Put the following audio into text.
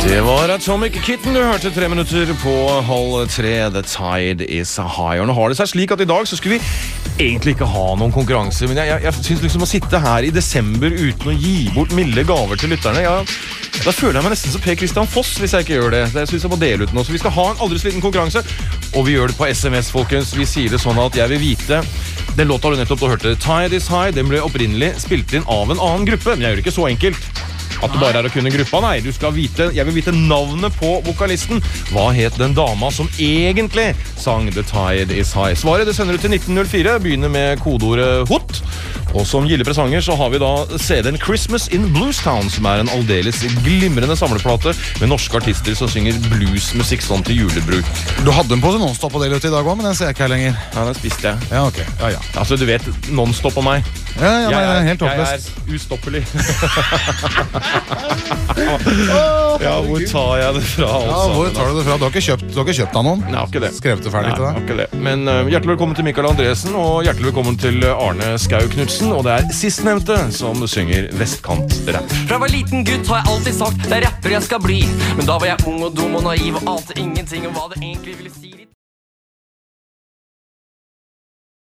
Det var Atomic Kitten du hørte 3 minutter på 2:30. The tide is high. Og nå har det seg slik at i dag så skulle vi egentlig ikke ha noen konkurranse, men jeg synes liksom å sitte her i desember uten å gi bort milde gaver til lytterne, da føler jeg meg nesten som Per Christian Foss hvis jeg ikke gjør det. Jeg synes jeg må dele ut nå, så vi skal ha en aldri så liten konkurranse, og vi gjør det på SMS, folkens. Vi sier det sånn at jeg vil vite, den låta du nettopp hørte, Tide is High, den ble opprinnelig spilt inn av en annen gruppe, men jeg gjør det ikke så enkelt. At det bare å kunne gruppa, nei, jeg vil vite navnet på vokalisten. Hva het den dama som egentlig sang The Tide is High? Svaret det sender du til 1904, begynner med kodeordet HOT. Og som gilde presanger så har vi da CD-en Christmas in Bluestown, som en aldeles glimrende samleplate med norske artister som synger bluesmusikk sånn til julebruk. Du hadde den på til non-stop på det i dag også, men den ser jeg ikke her lenger. Ja, den spiste jeg. Ja, ok. Ja. Altså, du vet, non-stop på meg. Ja, men jeg helt oppløst. Jeg ustoppelig. Ja, hvor tar jeg det fra? Ja, hvor tar du det fra? Du har ikke kjøpt av noen? Nei, har ikke det. Skrevet det ferdig til deg? Nei, har ikke det. Men hjertelig velkommen til Mikael Andresen, og hjertelig velkommen til Arne Skau-Knudsen, og det sistnevnte som synger Vestkant-rapp. Fra jeg var liten gutt har jeg alltid sagt, det rapper jeg skal bli. Men da var jeg ung og dum og naiv og ante ingenting om hva det egentlig ville si.